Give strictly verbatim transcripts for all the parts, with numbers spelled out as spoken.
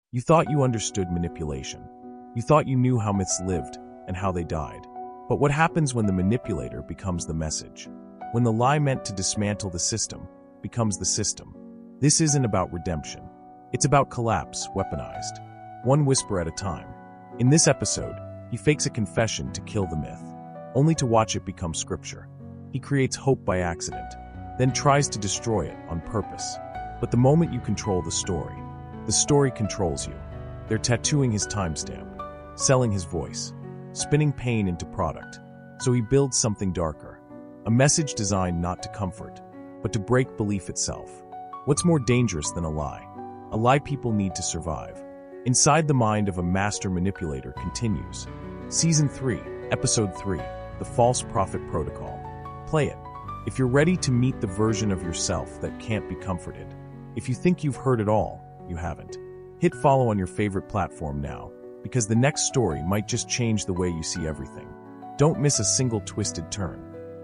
You thought you understood manipulation. You thought you knew how myths lived and how they died. But what happens when the manipulator becomes the message? When the lie meant to dismantle the system becomes the system? This isn't about redemption. It's about collapse, weaponized. One whisper at a time. In this episode, he fakes a confession to kill the myth, only to watch it become scripture. He creates hope by accident, then tries to destroy it on purpose. But the moment you control the story, the story controls you. They're tattooing his timestamp, selling his voice, spinning pain into product. So he builds something darker, a message designed not to comfort, but to break belief itself. What's more dangerous than a lie? A lie people need to survive. Inside the Mind of a Master Manipulator continues. Season three, Episode three, The False Prophet Protocol. Play it. If you're ready to meet the version of yourself that can't be comforted. If you think you've heard it all, you haven't. Hit follow on your favorite platform now, because the next story might just change the way you see everything. Don't miss a single twisted turn.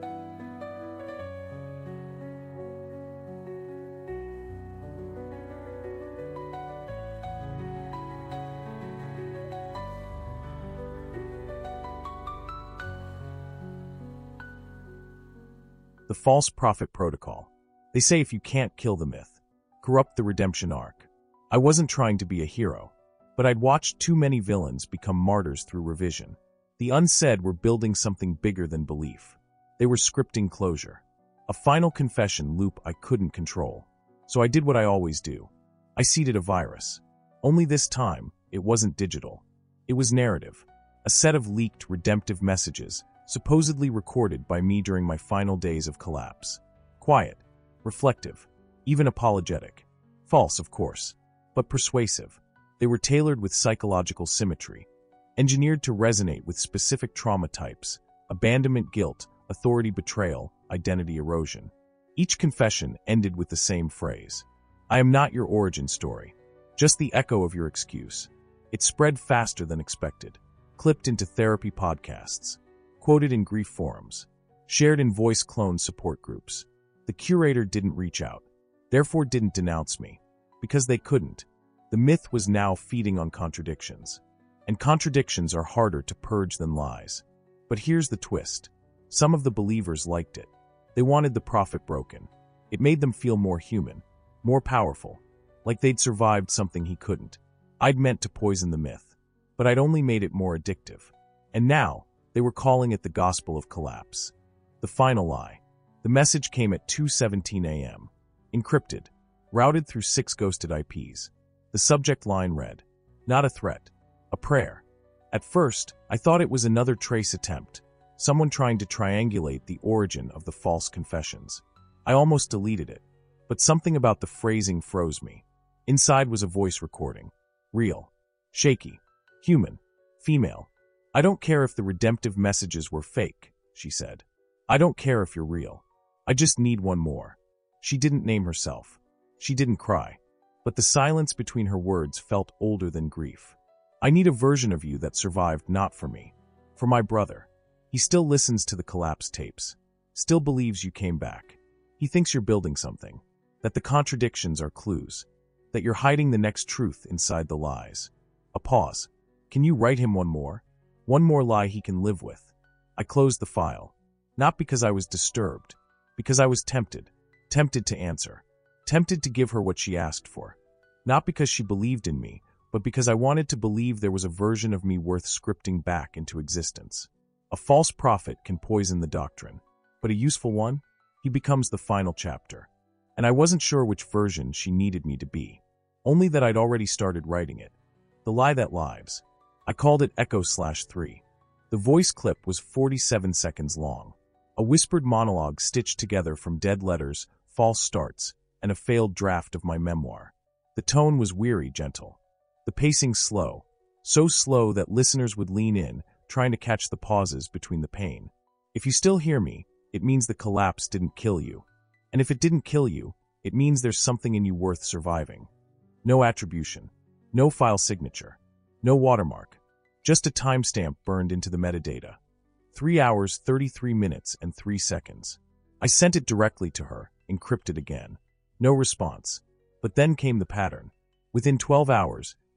The False Prophet Protocol. They say if you can't kill the myth, corrupt the redemption arc. I wasn't trying to be a hero, but I'd watched too many villains become martyrs through revision. The unsaid were building something bigger than belief. They were scripting closure, a final confession loop I couldn't control. So I did what I always do. I seeded a virus. Only this time, it wasn't digital. It was narrative, a set of leaked redemptive messages supposedly recorded by me during my final days of collapse. Quiet, reflective, even apologetic. False, of course, but persuasive. They were tailored with psychological symmetry, engineered to resonate with specific trauma types: abandonment guilt, authority betrayal, identity erosion. Each confession ended with the same phrase: I am not your origin story, just the echo of your excuse. It spread faster than expected, clipped into therapy podcasts, quoted in grief forums, shared in voice clone support groups. The curator didn't reach out, therefore didn't denounce me, because they couldn't. The myth was now feeding on contradictions, and contradictions are harder to purge than lies. But here's the twist. Some of the believers liked it. They wanted the prophet broken. It made them feel more human, more powerful, like they'd survived something he couldn't. I'd meant to poison the myth, but I'd only made it more addictive. And now, they were calling it the gospel of collapse. The final lie. The message came at two seventeen a m, encrypted, routed through six ghosted I Ps. The subject line read, not a threat, a prayer. At first, I thought it was another trace attempt, someone trying to triangulate the origin of the false confessions. I almost deleted it, but something about the phrasing froze me. Inside was a voice recording. Real. Shaky. Human. Female. I don't care if the redemptive messages were fake, she said. I don't care if you're real. I just need one more. She didn't name herself. She didn't cry. But the silence between her words felt older than grief. I need a version of you that survived not for me, for my brother. He still listens to the collapse tapes, still believes you came back. He thinks you're building something, that the contradictions are clues, that you're hiding the next truth inside the lies. A pause. Can you write him one more? One more lie he can live with. I closed the file, not because I was disturbed, because I was tempted, tempted to answer, tempted to give her what she asked for. Not because she believed in me, but because I wanted to believe there was a version of me worth scripting back into existence. A false prophet can poison the doctrine, but a useful one? He becomes the final chapter. And I wasn't sure which version she needed me to be, only that I'd already started writing it. The lie that lives. I called it Echo slash three. The voice clip was forty-seven seconds long. A whispered monologue stitched together from dead letters, false starts, and a failed draft of my memoir. The tone was weary, gentle. The pacing slow, so slow that listeners would lean in, trying to catch the pauses between the pain. If you still hear me, it means the collapse didn't kill you. And if it didn't kill you, it means there's something in you worth surviving. No attribution. No file signature. No watermark. Just a timestamp burned into the metadata. Three hours, thirty-three minutes, and three seconds. I sent it directly to her, encrypted again. No response. But then came the pattern. Within twelve hours,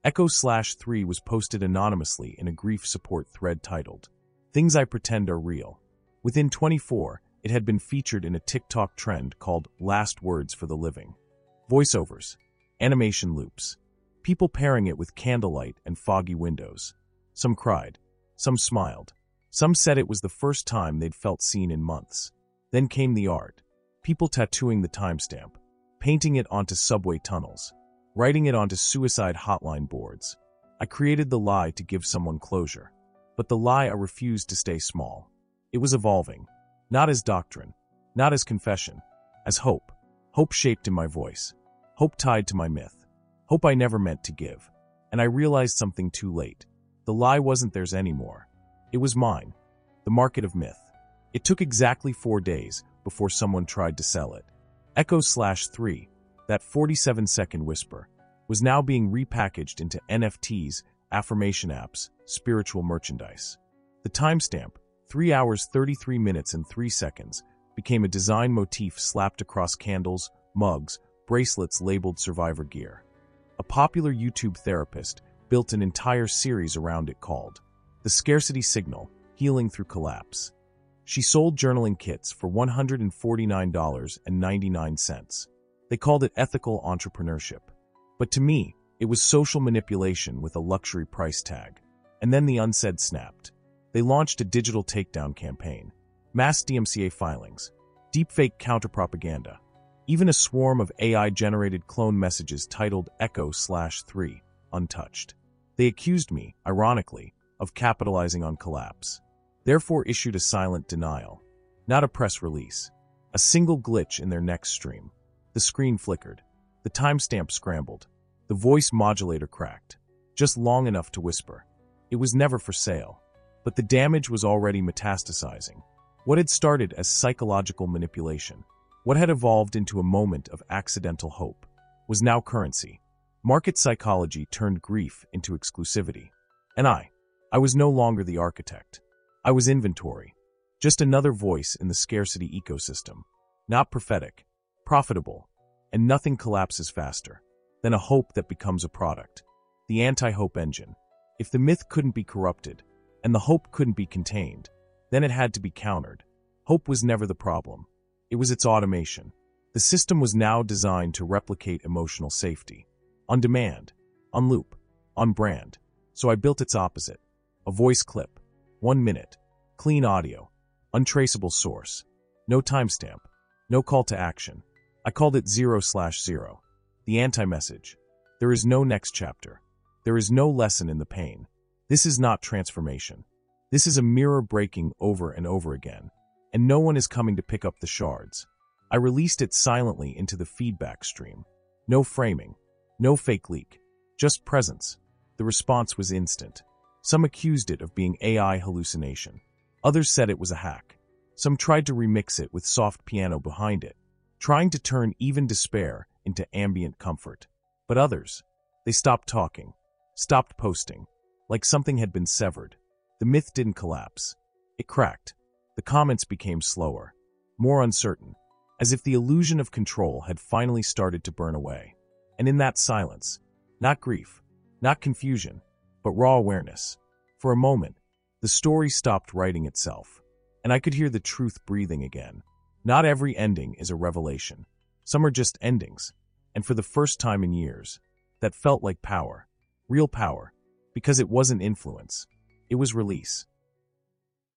Echo Slash three was posted anonymously in a grief support thread titled, "Things I Pretend Are Real." Within twenty-four, it had been featured in a TikTok trend called Last Words for the Living. Voiceovers, animation loops, people pairing it with candlelight and foggy windows. Some cried, some smiled. Some said it was the first time they'd felt seen in months. Then came the art. People tattooing the timestamp, painting it onto subway tunnels, writing it onto suicide hotline boards. I created the lie to give someone closure. But the lie I refused to stay small. It was evolving. Not as doctrine, not as confession, as hope. Hope shaped in my voice. Hope tied to my myth. Hope I never meant to give. And I realized something too late. The lie wasn't theirs anymore. It was mine. The market of myth. It took exactly four days before someone tried to sell it. Echo Slash three, that forty-seven second whisper, was now being repackaged into N F Ts, affirmation apps, spiritual merchandise. The timestamp, three hours thirty-three minutes and three seconds, became a design motif slapped across candles, mugs, bracelets labeled survivor gear. A popular YouTube therapist built an entire series around it called The Scarcity Signal, Healing Through Collapse. She sold journaling kits for one hundred forty-nine dollars and ninety-nine cents. They called it ethical entrepreneurship. But to me, it was social manipulation with a luxury price tag. And then the unsaid snapped. They launched a digital takedown campaign, mass D M C A filings, deepfake counterpropaganda, even a swarm of A I-generated clone messages titled Echo Slash three, untouched. They accused me, ironically, of capitalizing on collapse. Therefore issued a silent denial, not a press release. A single glitch in their next stream. The screen flickered. The timestamp scrambled. The voice modulator cracked. Just long enough to whisper. It was never for sale. But the damage was already metastasizing. What had started as psychological manipulation, what had evolved into a moment of accidental hope, was now currency. Market psychology turned grief into exclusivity. And I, I was no longer the architect. I was inventory. Just another voice in the scarcity ecosystem. Not prophetic, profitable, and nothing collapses faster than a hope that becomes a product. The anti-hope engine. If the myth couldn't be corrupted, and the hope couldn't be contained, then it had to be countered. Hope was never the problem. It was its automation. The system was now designed to replicate emotional safety. On demand, on loop, on brand. So I built its opposite. A voice clip. One minute. Clean audio. Untraceable source. No timestamp. No call to action. I called it zero slash zero. The anti-message. There is no next chapter. There is no lesson in the pain. This is not transformation. This is a mirror breaking over and over again. And no one is coming to pick up the shards. I released it silently into the feedback stream. No framing. No fake leak. Just presence. The response was instant. Some accused it of being A I hallucination. Others said it was a hack. Some tried to remix it with soft piano behind it, trying to turn even despair into ambient comfort. But others, they stopped talking, stopped posting, like something had been severed. The myth didn't collapse. It cracked. The comments became slower, more uncertain, as if the illusion of control had finally started to burn away. And in that silence, not grief, not confusion, but raw awareness. For a moment, the story stopped writing itself, and I could hear the truth breathing again. Not every ending is a revelation. Some are just endings, and for the first time in years, that felt like power. Real power. Because it wasn't influence. It was release.